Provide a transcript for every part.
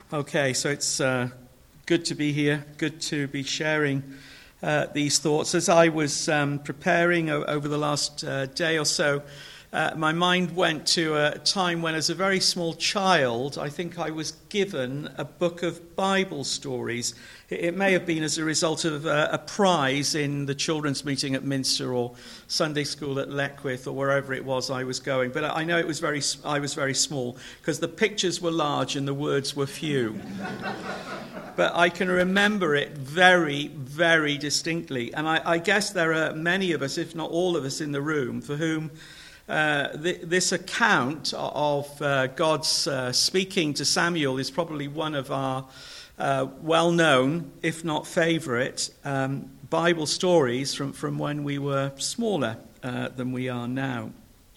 Okay, so it's good to be here, good to be sharing these thoughts. As I was preparing over the last day or so, my mind went to a time when, as a very small child, I think I was given a book of Bible stories. It may have been as a result of a prize in the children's meeting at Minster or Sunday school at Leckwith or wherever it was I was going. But I know I was very small because the pictures were large and the words were few. But I can remember it very, very distinctly. And I guess there are many of us, if not all of us in the room, for whom this account of God's speaking to Samuel is probably one of our well-known, if not favourite, Bible stories from when we were smaller than we are now.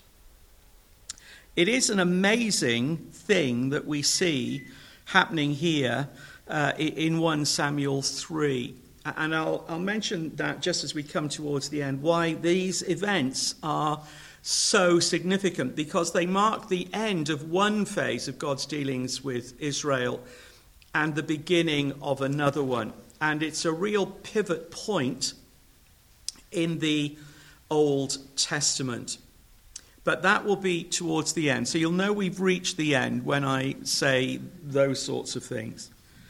It is an amazing thing that we see happening here in 1 Samuel 3. And I'll mention that just as we come towards the end, why these events are so significant, because they mark the end of one phase of God's dealings with Israel and the beginning of another one. And it's a real pivot point in the Old Testament. But that will be towards the end. So you'll know we've reached the end when I say those sorts of things.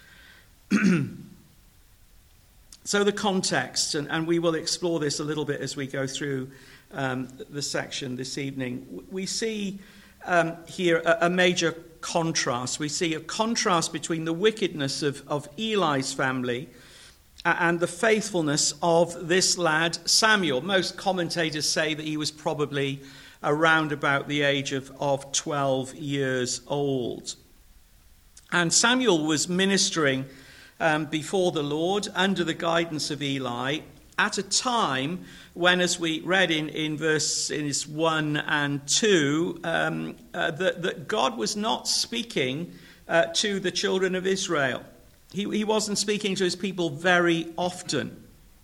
So the context, and we will explore this a little bit as we go through the section this evening. We see here a major contrast. We see a contrast between the wickedness of Eli's family and the faithfulness of this lad Samuel. Most commentators say that he was probably around about the age of 12 years old. And Samuel was ministering before the Lord under the guidance of Eli at a time when, as we read in verses 1 and 2, that God was not speaking to the children of Israel. He wasn't speaking to his people very often.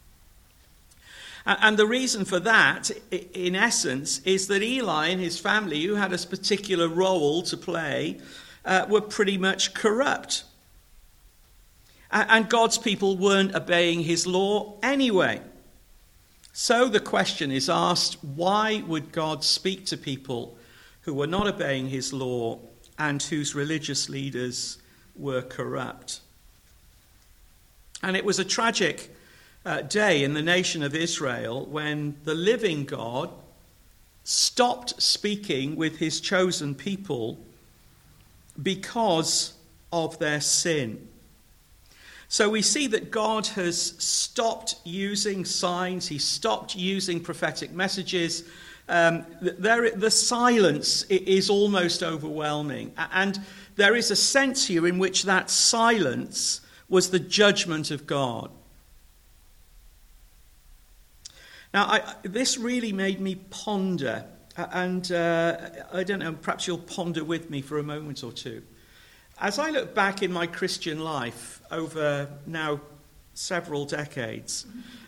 And the reason for that, in essence, is that Eli and his family, who had a particular role to play, were pretty much corrupt. And God's people weren't obeying his law anyway. So the question is asked, why would God speak to people who were not obeying his law and whose religious leaders were corrupt? And it was a tragic day in the nation of Israel when the living God stopped speaking with his chosen people because of their sin. So we see that God has stopped using signs. He stopped using prophetic messages. The silence is almost overwhelming. And there is a sense here in which that silence was the judgment of God. Now, this really made me ponder. And I don't know, perhaps you'll ponder with me for a moment or two. As I look back in my Christian life over now several decades,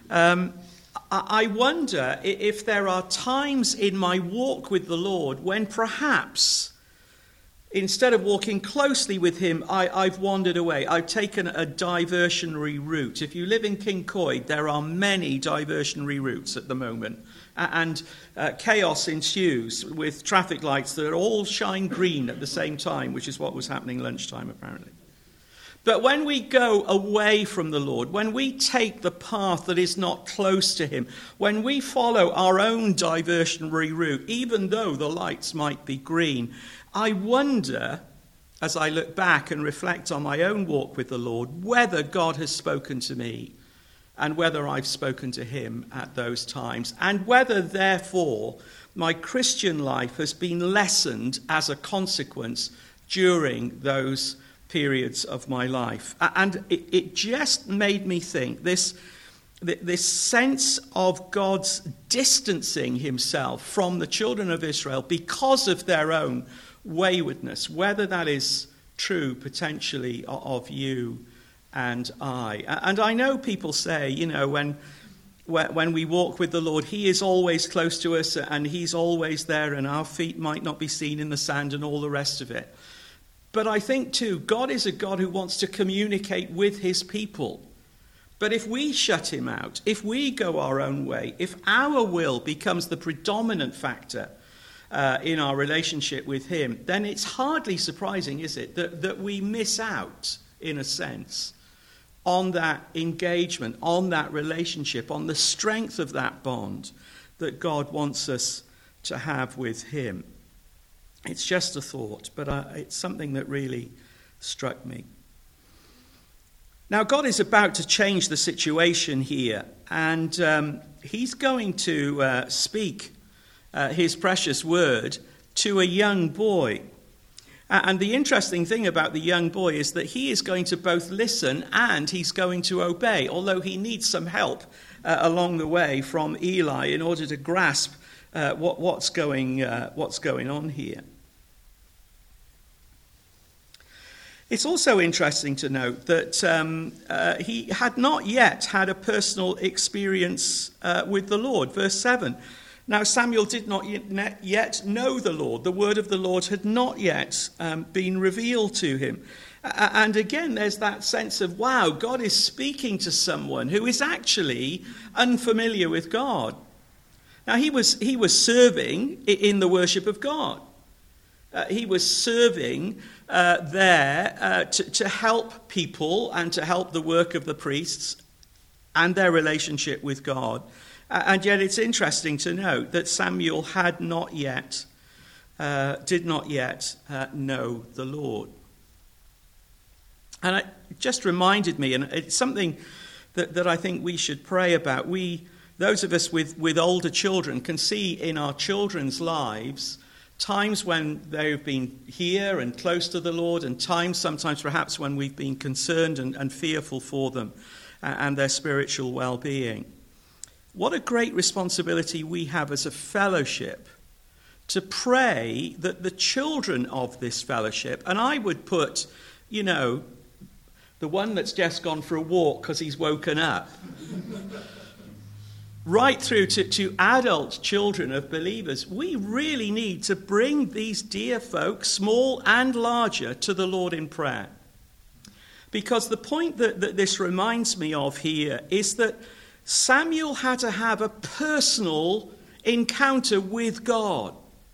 I wonder if there are times in my walk with the Lord when perhaps, instead of walking closely with him, I've wandered away. I've taken a diversionary route. If you live in Kincoid, there are many diversionary routes at the moment. And chaos ensues with traffic lights that all shine green at the same time, which is what was happening lunchtime, apparently. But when we go away from the Lord, when we take the path that is not close to him, when we follow our own diversionary route, even though the lights might be green, I wonder, as I look back and reflect on my own walk with the Lord, whether God has spoken to me and whether I've spoken to him at those times, and whether, therefore, my Christian life has been lessened as a consequence during those periods of my life. And it just made me think, this sense of God's distancing himself from the children of Israel because of their own waywardness, whether that is true potentially of you and I. And I know people say, when we walk with the Lord, he is always close to us and he's always there and our feet might not be seen in the sand and all the rest of it. But I think too, God is a God who wants to communicate with his people. But if we shut him out, if we go our own way, if our will becomes the predominant factor in our relationship with him, then it's hardly surprising, is it, that we miss out, in a sense, on that engagement, on that relationship, on the strength of that bond that God wants us to have with him. It's just a thought, but it's something that really struck me. Now, God is about to change the situation here, and he's going to speak his precious word to a young boy. And the interesting thing about the young boy is that he is going to both listen and he's going to obey, although he needs some help along the way from Eli in order to grasp what's going on here. It's also interesting to note that he had not yet had a personal experience with the Lord. Verse 7. Now Samuel did not yet know the Lord. The word of the Lord had not yet been revealed to him. And again, there's that sense of, wow, God is speaking to someone who is actually unfamiliar with God. Now he was serving in the worship of God. He was serving there to help people and to help the work of the priests and their relationship with God. And yet it's interesting to note that Samuel did not yet know the Lord. And it just reminded me, and it's something that I think we should pray about. Those of us with older children, can see in our children's lives times when they've been here and close to the Lord, and times sometimes perhaps when we've been concerned and fearful for them and their spiritual well-being. What a great responsibility we have as a fellowship to pray that the children of this fellowship, and I would put, the one that's just gone for a walk because he's woken up, right through to adult children of believers, we really need to bring these dear folk, small and larger, to the Lord in prayer. Because the point that this reminds me of here is that Samuel had to have a personal encounter with God.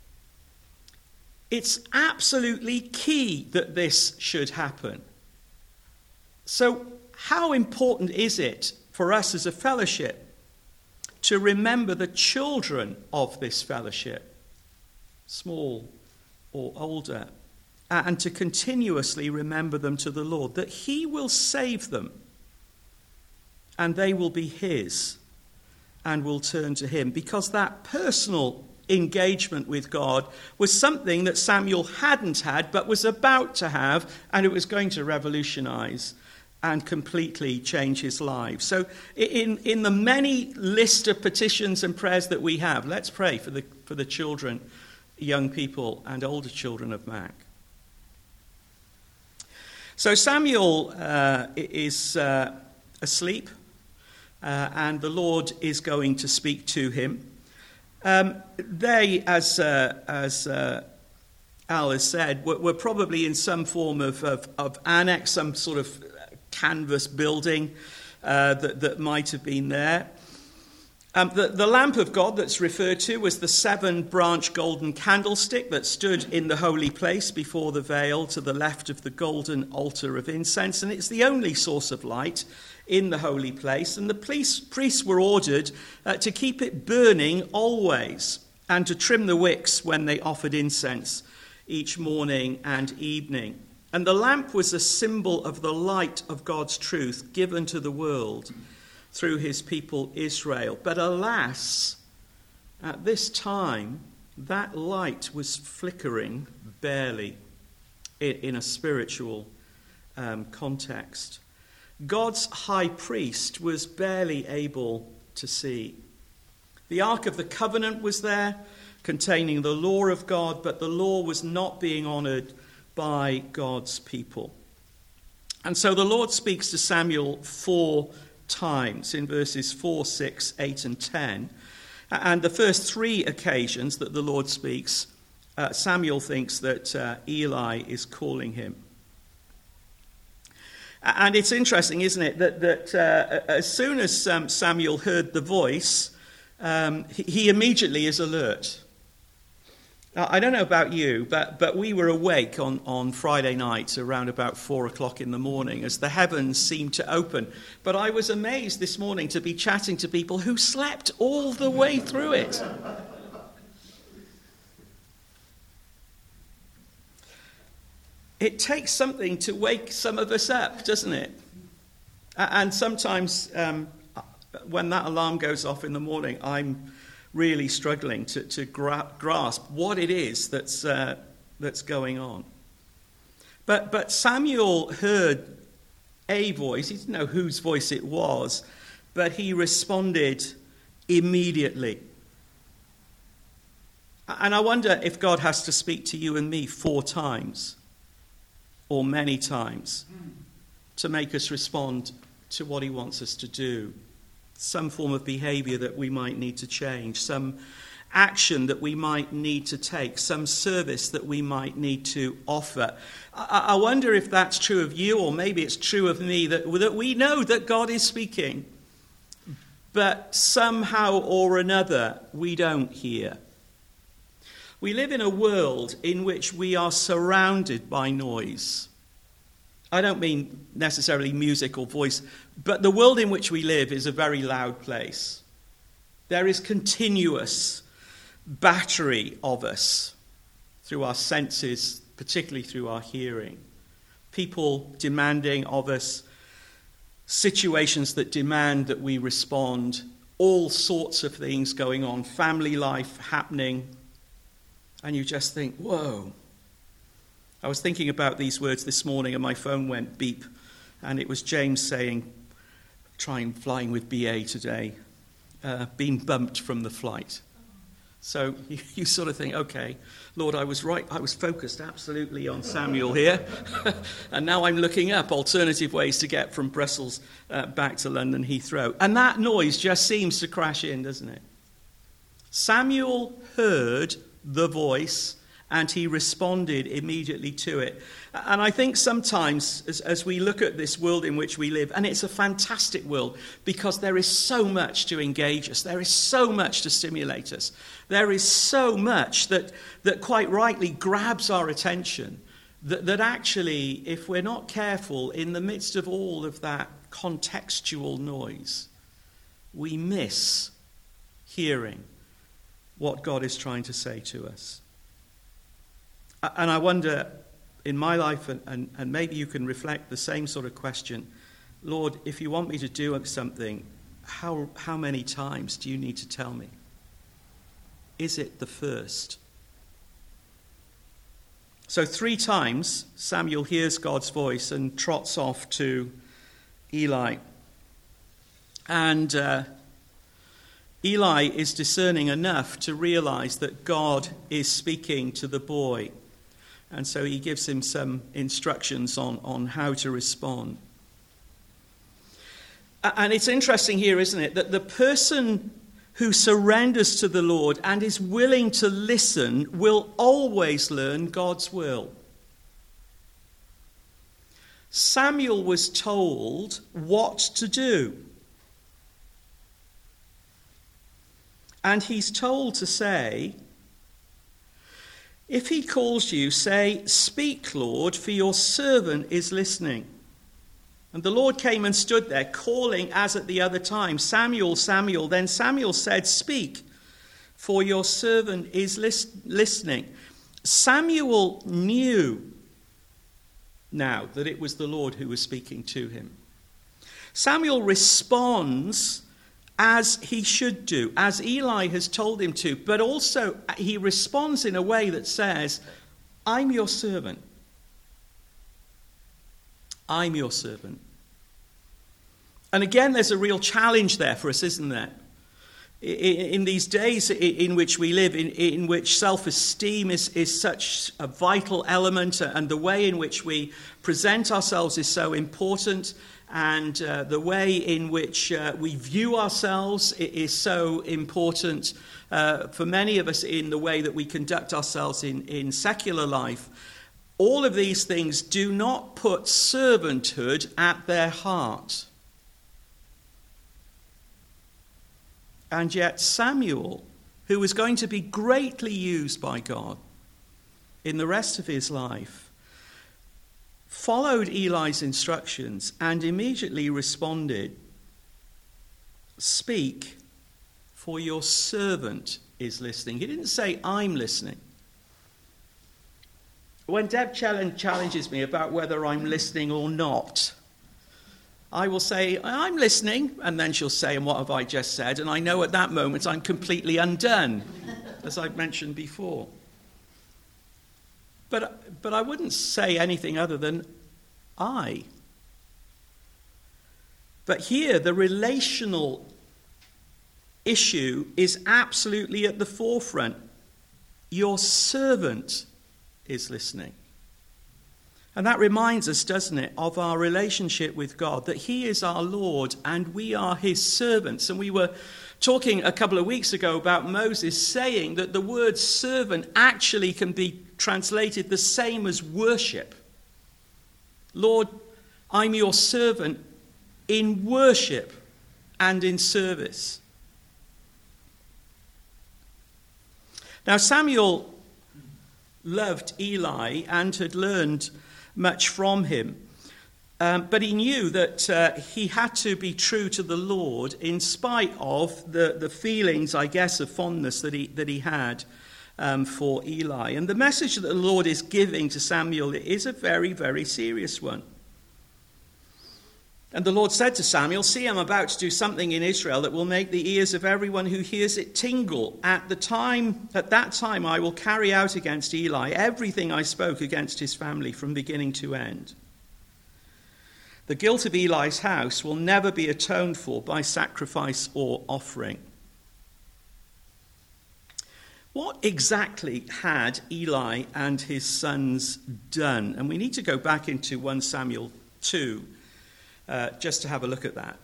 It's absolutely key that this should happen. So how important is it for us as a fellowship to remember the children of this fellowship, small or older, and to continuously remember them to the Lord, that he will save them and they will be his and will turn to him, because that personal engagement with God was something that Samuel hadn't had but was about to have, and it was going to revolutionize and completely change his life. So in the many list of petitions and prayers that we have, let's pray for the children, young people and older children of Mac. So Samuel is asleep, and the Lord is going to speak to him. They, as Al has said, were probably in some form of annex, some sort of canvas building that might have been there. The lamp of God that's referred to was the 7-branch golden candlestick that stood in the holy place before the veil to the left of the golden altar of incense, and it's the only source of light in the holy place. And the priests were ordered to keep it burning always and to trim the wicks when they offered incense each morning and evening. And the lamp was a symbol of the light of God's truth given to the world through his people Israel. But alas, at this time, that light was flickering barely in a spiritual context. God's high priest was barely able to see. The Ark of the Covenant was there, containing the law of God, but the law was not being honoured by God's people. And so the Lord speaks to Samuel 4 times in verses 4, 6, 8 and 10. And the first 3 occasions that the Lord speaks Samuel thinks that Eli is calling him. And it's interesting, isn't it, that as soon as Samuel heard the voice, he immediately is alert. Now, I don't know about you, but we were awake on Friday night around about 4 o'clock in the morning as the heavens seemed to open. But I was amazed this morning to be chatting to people who slept all the way through it. It takes something to wake some of us up, doesn't it? And sometimes when that alarm goes off in the morning, I'm really struggling to grasp what it is that's going on. But Samuel heard a voice. He didn't know whose voice it was, but he responded immediately. And I wonder if God has to speak to you and me 4 times or many times to make us respond to what he wants us to do. Some form of behavior that we might need to change, some action that we might need to take, some service that we might need to offer. I wonder if that's true of you, or maybe it's true of me, that we know that God is speaking, but somehow or another we don't hear. We live in a world in which we are surrounded by noise. I don't mean necessarily music or voice, but the world in which we live is a very loud place. There is continuous battery of us through our senses, particularly through our hearing. People demanding of us, situations that demand that we respond, all sorts of things going on, family life happening, and you just think, whoa. I was thinking about these words this morning and my phone went beep, and it was James saying, flying with BA today, being bumped from the flight. So you sort of think, okay, Lord, I was right. I was focused absolutely on Samuel here. And now I'm looking up alternative ways to get from Brussels back to London Heathrow. And that noise just seems to crash in, doesn't it? Samuel heard the voice and he responded immediately to it. And I think sometimes as we look at this world in which we live, and it's a fantastic world because there is so much to engage us, there is so much to stimulate us, there is so much that quite rightly grabs our attention, that actually, if we're not careful, in the midst of all of that contextual noise, we miss hearing what God is trying to say to us. And I wonder, in my life, and maybe you can reflect the same sort of question, Lord, if you want me to do something, how many times do you need to tell me? Is it the first? So 3 times Samuel hears God's voice and trots off to Eli. And Eli is discerning enough to realize that God is speaking to the boy. And so he gives him some instructions on how to respond. And it's interesting here, isn't it, that the person who surrenders to the Lord and is willing to listen will always learn God's will. Samuel was told what to do. And he's told to say, if he calls you, say, "Speak, Lord, for your servant is listening." And the Lord came and stood there, calling as at the other time, "Samuel, Samuel." Then Samuel said, "Speak, for your servant is listening." Samuel knew now that it was the Lord who was speaking to him. Samuel responds as he should do, as Eli has told him to, but also he responds in a way that says, "I'm your servant. I'm your servant." And again, there's a real challenge there for us, isn't there? In these days in which we live, in which self-esteem is such a vital element, and the way in which we present ourselves is so important, and the way in which we view ourselves is so important for many of us in the way that we conduct ourselves in secular life. All of these things do not put servanthood at their heart. And yet Samuel, who was going to be greatly used by God in the rest of his life, followed Eli's instructions and immediately responded, "Speak, for your servant is listening." He didn't say, "I'm listening." When Deb challenges me about whether I'm listening or not, I will say, "I'm listening," and then she'll say, "And what have I just said?" And I know at that moment I'm completely undone, as I've mentioned before. But I wouldn't say anything other than I. But here, the relational issue is absolutely at the forefront. Your servant is listening. And that reminds us, doesn't it, of our relationship with God, that he is our Lord and we are his servants. And we were talking a couple of weeks ago about Moses saying that the word servant actually can be translated the same as worship. Lord, I'm your servant in worship and in service. Now, Samuel loved Eli and had learned much from him. But he knew that he had to be true to the Lord in spite of the feelings, I guess, of fondness that he had for Eli. And the message that the Lord is giving to Samuel is a very, very serious one. And the Lord said to Samuel, "See, I'm about to do something in Israel that will make the ears of everyone who hears it tingle. At that time, I will carry out against Eli everything I spoke against his family from beginning to end. The guilt of Eli's house will never be atoned for by sacrifice or offering." What exactly had Eli and his sons done? And we need to go back into 1 Samuel 2 just to have a look at that.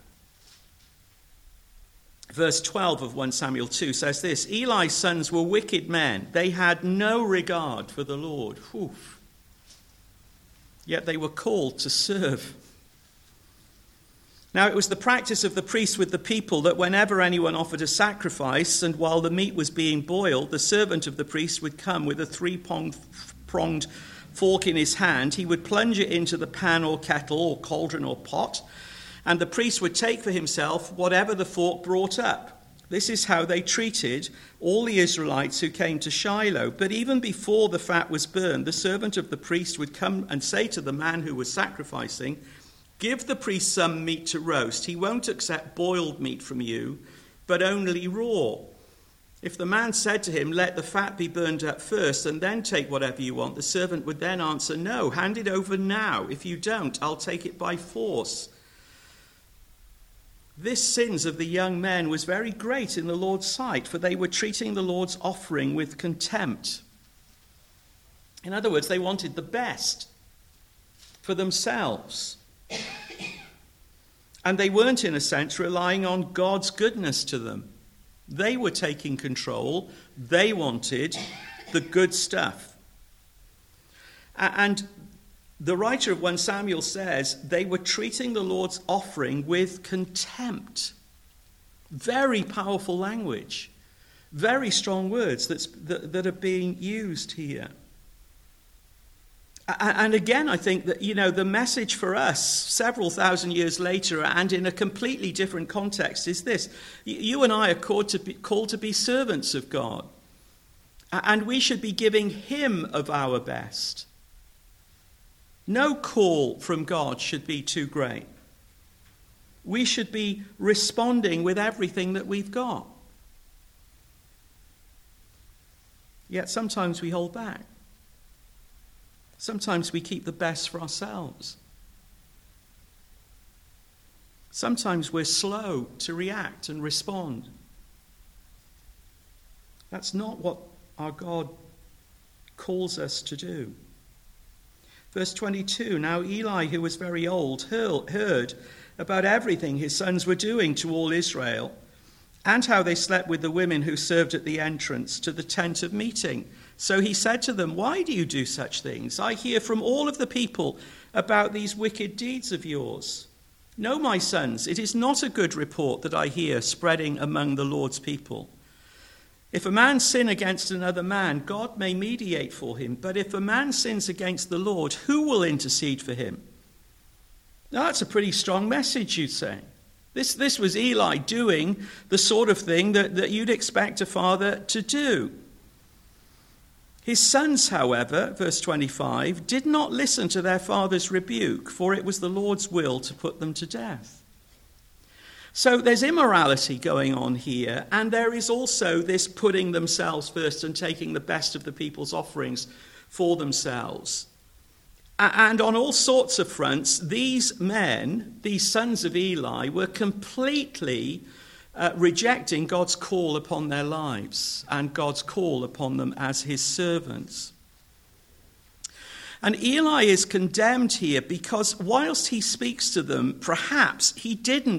Verse 12 of 1 Samuel 2 says this: "Eli's sons were wicked men. They had no regard for the Lord. Oof. Yet they were called to serve. Now it was the practice of the priests with the people that whenever anyone offered a sacrifice, and while the meat was being boiled, the servant of the priest would come with a three-pronged fork in his hand. He would plunge it into the pan or kettle or cauldron or pot, and the priest would take for himself whatever the fork brought up. This is how they treated all the Israelites who came to Shiloh. But even before the fat was burned, the servant of the priest would come and say to the man who was sacrificing, 'Give the priest some meat to roast. He won't accept boiled meat from you, but only raw.' If the man said to him, 'Let the fat be burned up first and then take whatever you want,' the servant would then answer, 'No, hand it over now. If you don't, I'll take it by force.' This sins of the young men was very great in the Lord's sight, for they were treating the Lord's offering with contempt." In other words, they wanted the best for themselves. And they weren't, in a sense, relying on God's goodness to them. They were taking control. They wanted the good stuff. And the writer of 1 Samuel says they were treating the Lord's offering with contempt. Very powerful language. Very strong words that are being used here. And again, I think that, the message for us several thousand years later and in a completely different context is this. You and I are called to be servants of God. And we should be giving him of our best. No call from God should be too great. We should be responding with everything that we've got. Yet sometimes we hold back. Sometimes we keep the best for ourselves. Sometimes we're slow to react and respond. That's not what our God calls us to do. Verse 22, now Eli, who was very old, heard about everything his sons were doing to all Israel, and how they slept with the women who served at the entrance to the tent of meeting. So he said to them, why do you do such things? I hear from all of the people about these wicked deeds of yours. No, my sons, it is not a good report that I hear spreading among the Lord's people. If a man sin against another man, God may mediate for him. But if a man sins against the Lord, who will intercede for him? Now, that's a pretty strong message, you'd say. This was Eli doing the sort of thing that you'd expect a father to do. His sons, however, verse 25, did not listen to their father's rebuke, for it was the Lord's will to put them to death. So there's immorality going on here, and there is also this putting themselves first and taking the best of the people's offerings for themselves. And on all sorts of fronts, these men, these sons of Eli, were completely rejecting God's call upon their lives and God's call upon them as his servants. And Eli is condemned here because whilst he speaks to them, perhaps he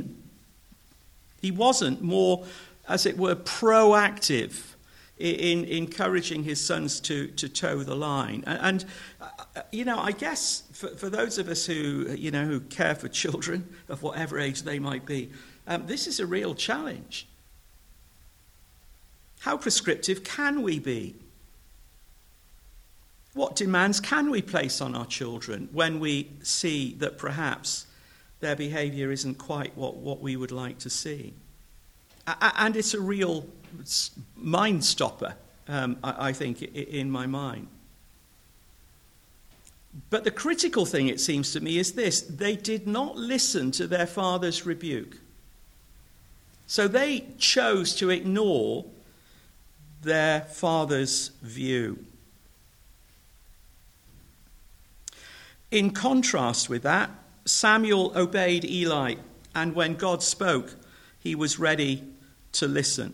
wasn't more, as it were, proactive in encouraging his sons to toe the line. And I guess for those of us who care for children of whatever age they might be, this is a real challenge. How prescriptive can we be? What demands can we place on our children when we see that perhaps their behaviour isn't quite what we would like to see? And it's a real mind stopper, I think, in my mind. But the critical thing, it seems to me, is this. They did not listen to their father's rebuke. So they chose to ignore their father's view. In contrast with that, Samuel obeyed Eli, and when God spoke, he was ready to listen.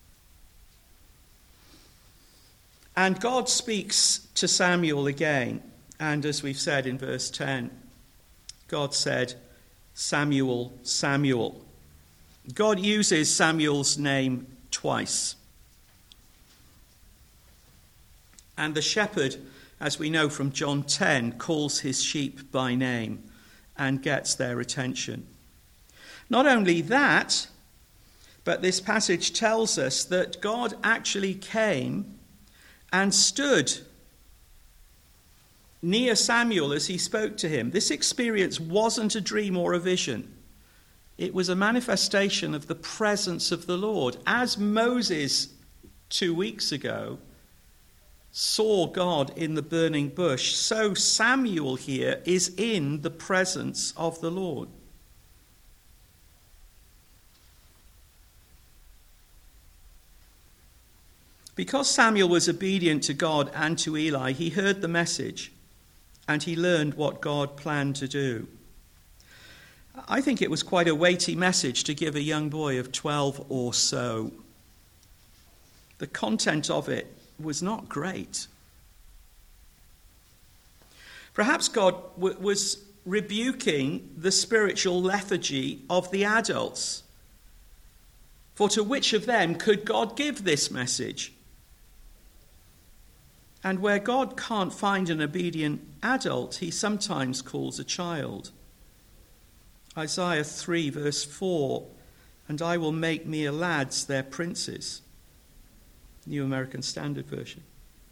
And God speaks to Samuel again, and as we've said in verse 10, God said, Samuel, Samuel. God uses Samuel's name twice. And the shepherd, as we know from John 10, calls his sheep by name and gets their attention. Not only that, but this passage tells us that God actually came and stood near Samuel as he spoke to him. This experience wasn't a dream or a vision. It was a manifestation of the presence of the Lord. As Moses 2 weeks ago saw God in the burning bush, so Samuel here is in the presence of the Lord. Because Samuel was obedient to God and to Eli, he heard the message and he learned what God planned to do. I think it was quite a weighty message to give a young boy of 12 or so. The content of it was not great. Perhaps God was rebuking the spiritual lethargy of the adults. For to which of them could God give this message? And where God can't find an obedient adult, he sometimes calls a child. Isaiah 3 verse 4, and I will make mere lads their princes. New American Standard Version.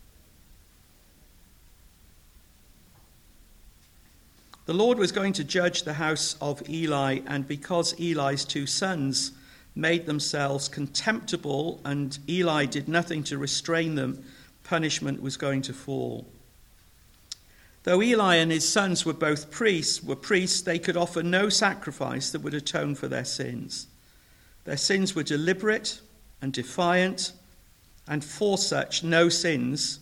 The Lord was going to judge the house of Eli, and because Eli's 2 sons made themselves contemptible and Eli did nothing to restrain them, punishment was going to fall. Though Eli and his sons were both priests, they could offer no sacrifice that would atone for their sins. Their sins were deliberate and defiant, and for such sins,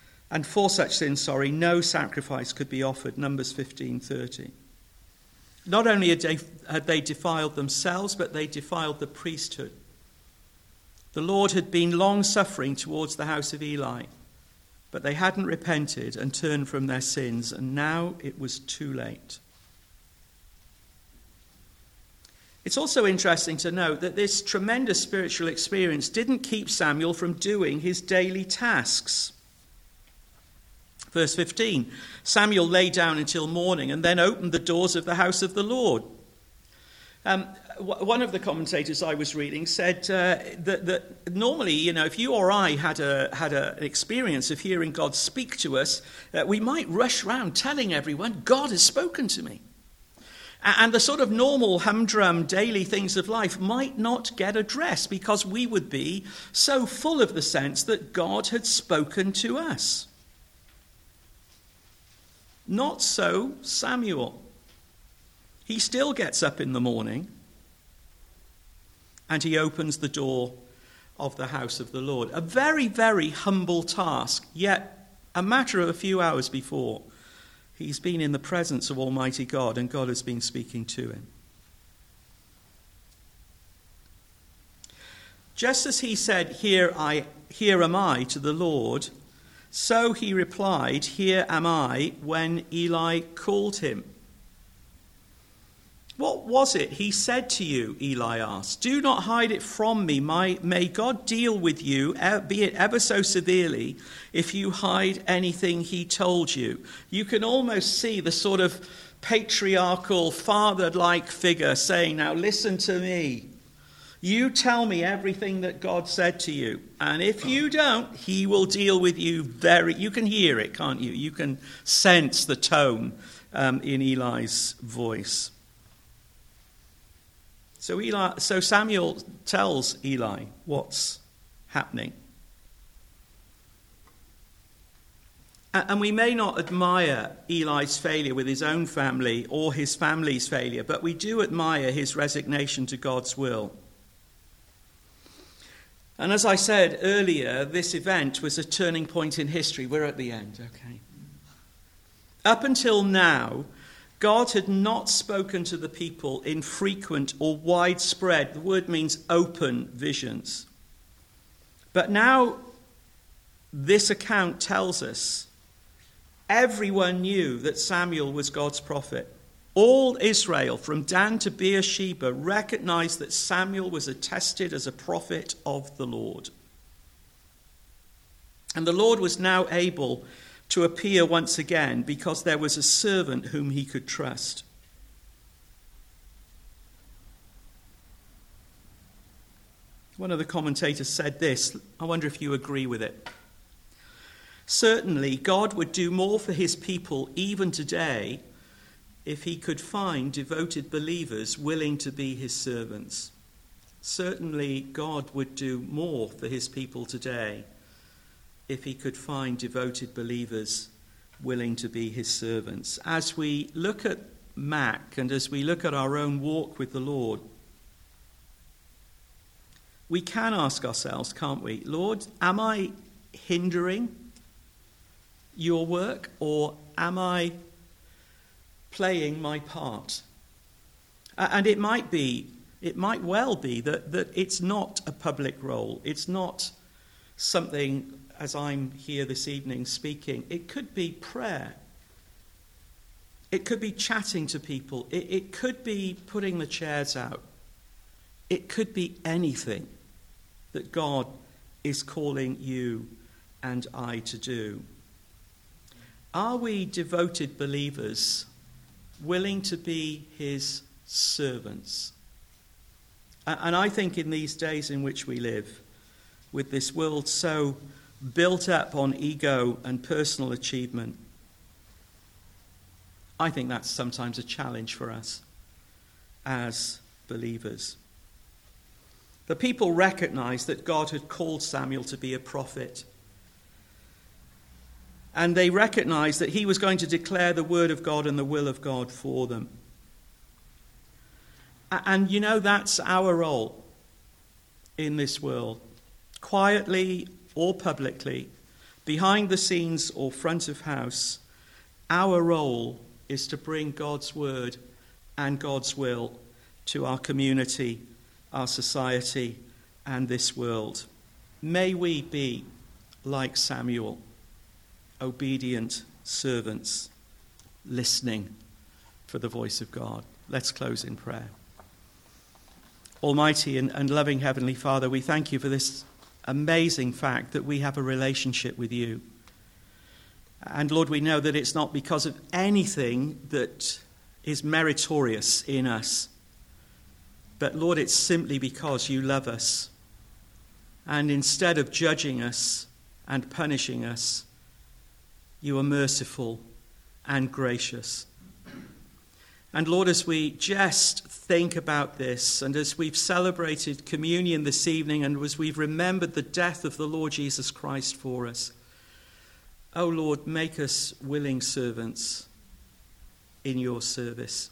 no sacrifice could be offered. Numbers 15:30. Not only had they defiled themselves, but they defiled the priesthood. The Lord had been long-suffering towards the house of Eli, but they hadn't repented and turned from their sins, and now it was too late. It's also interesting to note that this tremendous spiritual experience didn't keep Samuel from doing his daily tasks. Verse 15, Samuel lay down until morning and then opened the doors of the house of the Lord. One of the commentators I was reading said that normally, if you or I had an experience of hearing God speak to us, we might rush around telling everyone, God has spoken to me. And the sort of normal humdrum daily things of life might not get addressed because we would be so full of the sense that God had spoken to us. Not so Samuel. He still gets up in the morning and he opens the door of the house of the Lord. A very, very humble task, yet a matter of a few hours before, he's been in the presence of Almighty God and God has been speaking to him. Just as he said, here am I to the Lord, so he replied, here am I, when Eli called him. What was it he said to you, Eli asked. Do not hide it from me. May God deal with you, be it ever so severely, if you hide anything he told you. You can almost see the sort of patriarchal, father-like figure saying, now listen to me. You tell me everything that God said to you. And if you don't, he will deal with you you can hear it, can't you? You can sense the tone in Eli's voice. So Samuel tells Eli what's happening. And we may not admire Eli's failure with his own family or his family's failure, but we do admire his resignation to God's will. And as I said earlier, this event was a turning point in history. We're at the end, okay? Up until now, God had not spoken to the people in frequent or widespread, the word means open, visions. But now this account tells us everyone knew that Samuel was God's prophet. All Israel, from Dan to Beersheba, recognized that Samuel was attested as a prophet of the Lord. And the Lord was now able to appear once again because there was a servant whom he could trust. One of the commentators said this. I wonder if you agree with it. Certainly, God would do more for his people even today if he could find devoted believers willing to be his servants. Certainly, God would do more for his people today if he could find devoted believers willing to be his servants. As we look at Mac and as we look at our own walk with the Lord, we can ask ourselves, can't we, Lord, am I hindering your work, or am I playing my part? And it might well be that it's not a public role. It's not something, as I'm here this evening speaking, it could be prayer. It could be chatting to people. It could be putting the chairs out. It could be anything that God is calling you and I to do. Are we devoted believers willing to be his servants? And I think in these days in which we live, with this world so built up on ego and personal achievement, I think that's sometimes a challenge for us as believers. The people recognized that God had called Samuel to be a prophet. And they recognized that he was going to declare the word of God and the will of God for them. And that's our role in this world. Quietly or publicly, behind the scenes or front of house, our role is to bring God's word and God's will to our community, our society, and this world. May we be like Samuel, obedient servants, listening for the voice of God. Let's close in prayer. Almighty and loving Heavenly Father, we thank you for this amazing fact that we have a relationship with you. And Lord, we know that it's not because of anything that is meritorious in us, but Lord, it's simply because you love us. And instead of judging us and punishing us, you are merciful and gracious. And Lord, as we just think about this, and as we've celebrated communion this evening, and as we've remembered the death of the Lord Jesus Christ for us, oh Lord, make us willing servants in your service.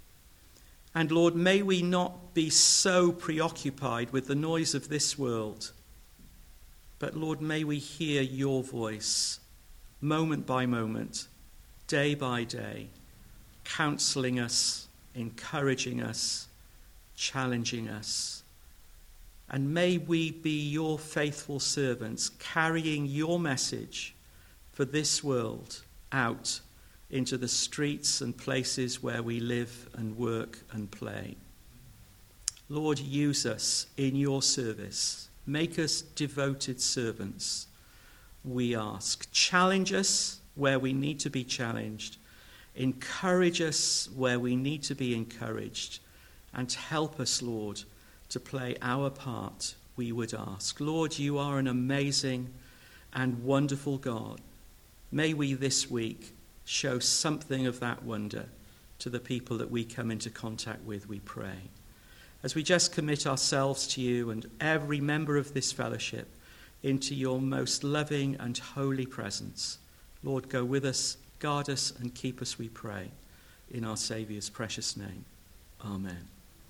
And Lord, may we not be so preoccupied with the noise of this world, but Lord, may we hear your voice moment by moment, day by day, counseling us, encouraging us, challenging us. And may we be your faithful servants, carrying your message for this world out into the streets and places where we live and work and play. Lord, use us in your service. Make us devoted servants, we ask. Challenge us where we need to be challenged. Encourage us where we need to be encouraged. And help us, Lord, to play our part, we would ask. Lord, you are an amazing and wonderful God. May we this week show something of that wonder to the people that we come into contact with, we pray. As we just commit ourselves to you and every member of this fellowship into your most loving and holy presence, Lord, go with us, guard us and keep us, we pray, in our Saviour's precious name. Amen.